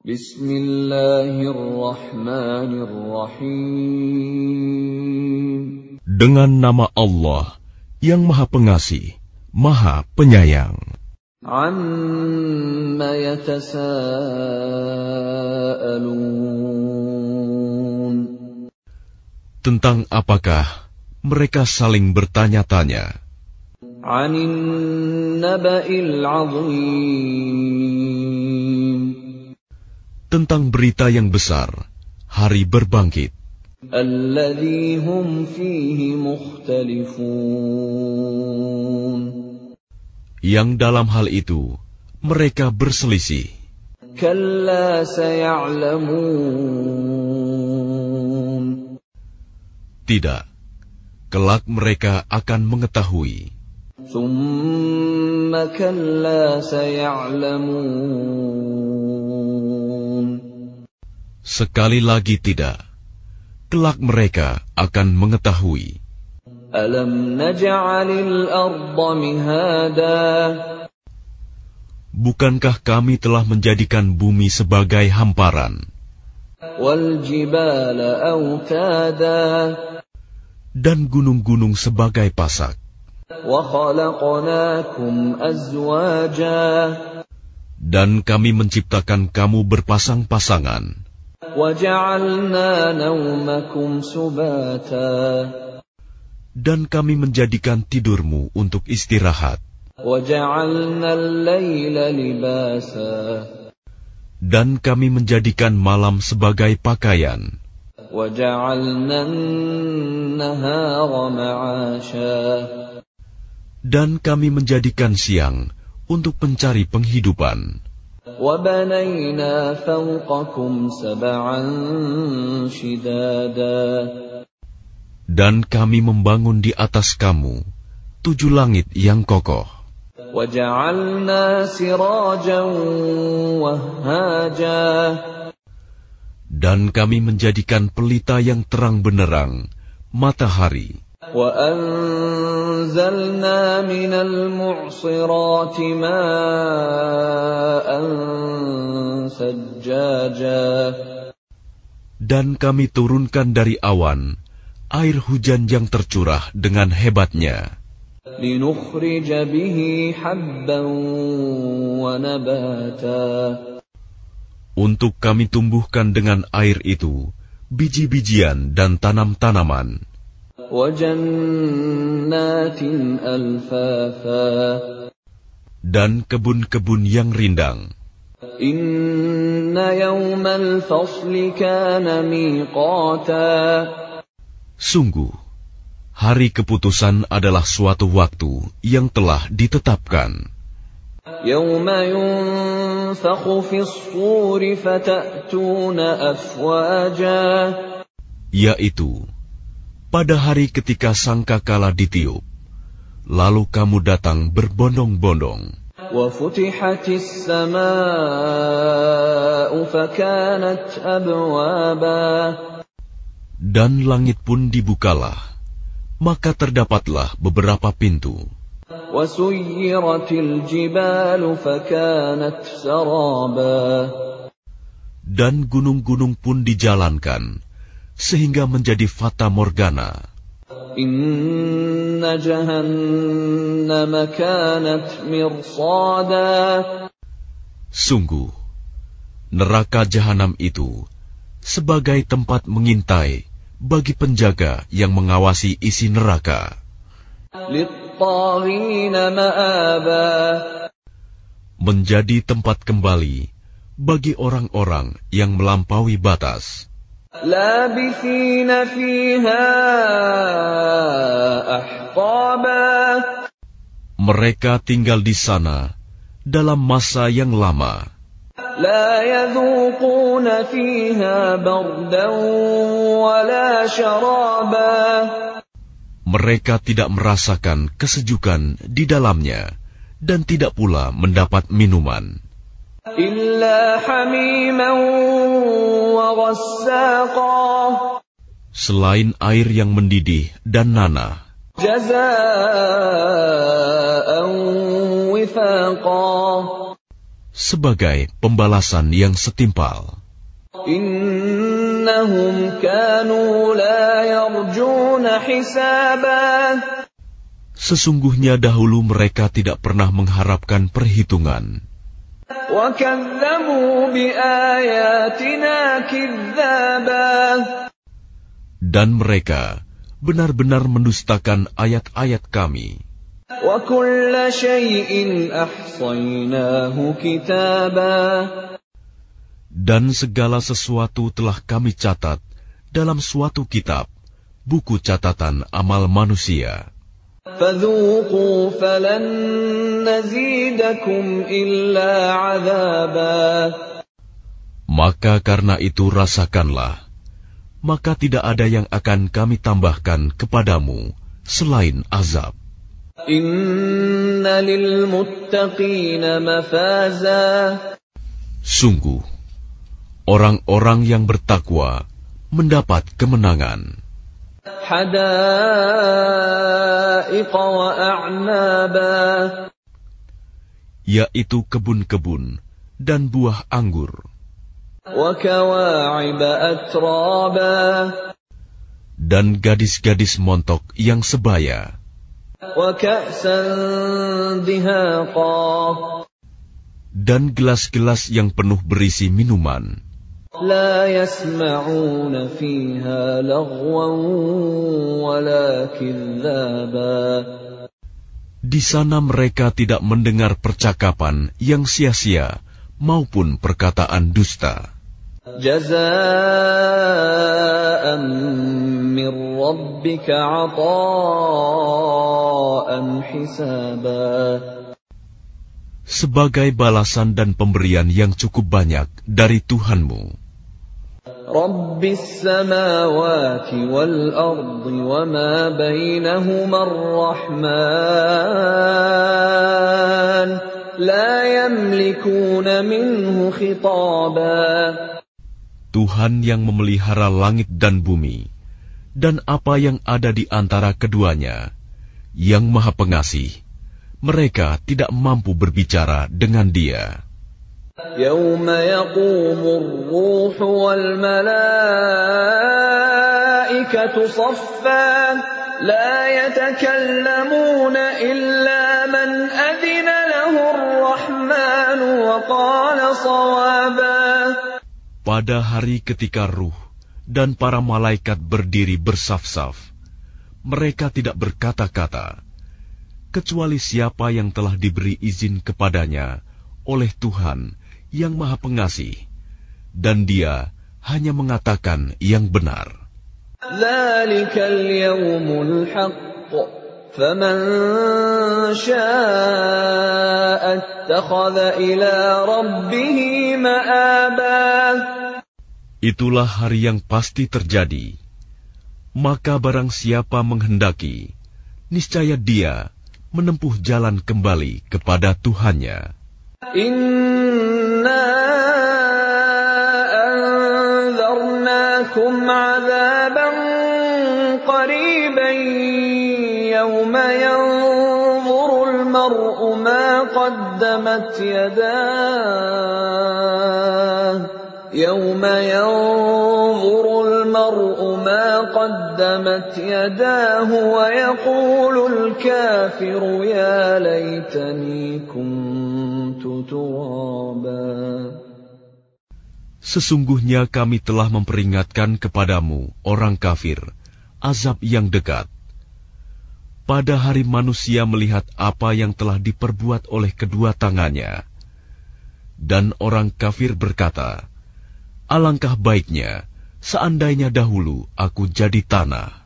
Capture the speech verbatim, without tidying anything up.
Bismillahirrahmanirrahim. Dengan nama Allah yang Maha Pengasih, Maha Penyayang. Amma yatasaalun. Tentang apakah mereka saling bertanya-tanya? Anin naba'il 'azim. Tentang berita yang besar, hari berbangkit. Alladzi hum fihi mukhtalifun. Yang dalam hal itu mereka berselisih. Kalla saya'lamun. Tidak, kelak mereka akan mengetahui. Tsumma kalla saya'lamun. Sekali lagi tidak, kelak mereka akan mengetahui. Alam naj'alil arda mihada. Bukankah kami telah menjadikan bumi sebagai hamparan? Wal jibala autada. Dan gunung-gunung sebagai pasak. Wa khalaqnakum azwaja. Dan kami menciptakan kamu berpasang-pasangan. Wa ja'alna nawmakum subata. Dan kami menjadikan tidurmu untuk istirahat. وَجَعَلْنَا اللَّيْلَ لِبَاسًا. Dan kami menjadikan malam sebagai pakaian. وَجَعَلْنَا النَّهَارَ مَعَاشًا. Dan kami menjadikan siang untuk mencari penghidupan. وَبَنَيْنَا فَوْقَكُمْ سَبْعًا شِدَادًا. Dan kami membangun di atas kamu tujuh langit yang kokoh. وَجَعَلْنَا سِرَاجًا وَهَّاجًا. Dan kami menjadikan pelita yang terang benderang, matahari. وَأَنزَلْنَا مِنَ الْمُعْصِرَاتِ مَاءً ثَجَّاجًا. Dan kami turunkan dari awan air hujan yang tercurah dengan hebatnya. لِنُخْرِجَ بِهِ حَبًّا وَنَبَاتًا. Untuk kami tumbuhkan dengan air itu biji-bijian dan tanam-tanaman. وَجَنَّاتٍ أَلْفَافًا. Dan kebun-kebun yang rindang. إِنَّ يَوْمَ الْفَصْلِ كَانَ مِيقَاتًا. Sungguh, hari keputusan adalah suatu waktu yang telah ditetapkan. يَوْمَ يُنفَخُ فِي الصُّورِ فَتَأْتُونَ أَفْوَاجًا. Yaitu, pada hari ketika sangkakala ditiup, lalu kamu datang berbondong-bondong. وَفُتِحَتِ السَّمَاءُ فَكَانَتْ أَبْوَابًا. Dan langit pun dibukalah, maka terdapatlah beberapa pintu. وَسُيِّرَتِ الْجِبَالُ فَكَانَتْ سَرَابًا. Dan gunung-gunung pun dijalankan, sehingga menjadi fata morgana. إِنَّ جَهَنَّمَ كَانَتْ مِرْصَادًا. Sungguh, neraka jahanam itu sebagai tempat mengintai bagi penjaga yang mengawasi isi neraka. لِلطَّاغِينَ مَآبًا. Menjadi tempat kembali bagi orang-orang yang melampaui batas. لَابِثِينَ فِيهَا أَحْقَابًا. Mereka tinggal di sana dalam masa yang lama. لَا يَذُوقُونَ فِيهَا بَرْدًا وَلَا شَرَابًا. Mereka tidak merasakan kesejukan di dalamnya dan tidak pula mendapat minuman. إِلَّا حَمِيمًا وَغَسَّاقًا. Selain air yang mendidih dan nanah. جَزَاءً وِفَاقًا. sebagai pembalasan yang setimpal. Innahum kanu la yarjuna hisaba. Sesungguhnya dahulu mereka tidak pernah mengharapkan perhitungan. Wa kadzabu bi ayatina kidzaba. Dan mereka benar-benar mendustakan ayat-ayat kami. Wa kulla syai'in ahsaynahu kitaba. Dan segala sesuatu telah kami catat dalam suatu kitab, buku catatan amal manusia. Fadzuqu falan nazidakum illa 'adzaba. Maka karena itu rasakanlah, maka tidak ada yang akan kami tambahkan kepadamu selain azab. Inna lil muttaqina mafaza. Sungguh, orang-orang yang bertakwa mendapat kemenangan. Hadaiqa wa a'naba. Yaitu kebun-kebun dan buah anggur. Wa kawa'iba atraba. Dan gadis-gadis montok yang sebaya. Wa ka'san dihaqa. Dan gelas-gelas yang penuh berisi minuman. La yasma'una fiha laghwan wala kidzaba. Di sana mereka tidak mendengar percakapan yang sia-sia maupun perkataan dusta. Jazaa'an min rabbika 'ataa'an hisaba. Sebagai balasan dan pemberian yang cukup banyak dari Tuhanmu. Rabbis samawati wal ardi wa ma bainahuma ar-rahman la yamlikuna minhu khitaba. Tuhan yang memelihara langit dan bumi dan apa yang ada di antara keduanya, yang Maha Pengasih, mereka tidak mampu berbicara dengan Dia. Yauma yaqumur ruhu wal malaikatu saffan la yatakallamuna illa man adina lahu ar-rahman wa qala shawaba. Pada hari ketika ruh dan para malaikat berdiri bersaf-saf, mereka tidak berkata-kata, kecuali siapa yang telah diberi izin kepadanya oleh Tuhan yang Maha Pengasih, dan Dia hanya mengatakan yang benar. Dzalikal yaumul haqq, faman syaa'a ittakhadha ila rabbih ma'aba. Itulah hari yang pasti terjadi. Maka barang siapa menghendaki, niscaya dia menempuh jalan kembali kepada Tuhannya. Inna anzarnakum 'adzaban qariban yawma yanzurul mar'u ma qaddamat yadahu yawma yanzurul mar'u ma qaddamat yadahu wa yaqulul kafiru ya laitani kuntu turaba. Sesungguhnya kami telah memperingatkan kepadamu, orang kafir, azab yang dekat. Pada hari manusia melihat apa yang telah diperbuat oleh kedua tangannya. Dan orang kafir berkata, alangkah baiknya seandainya dahulu aku jadi tanah.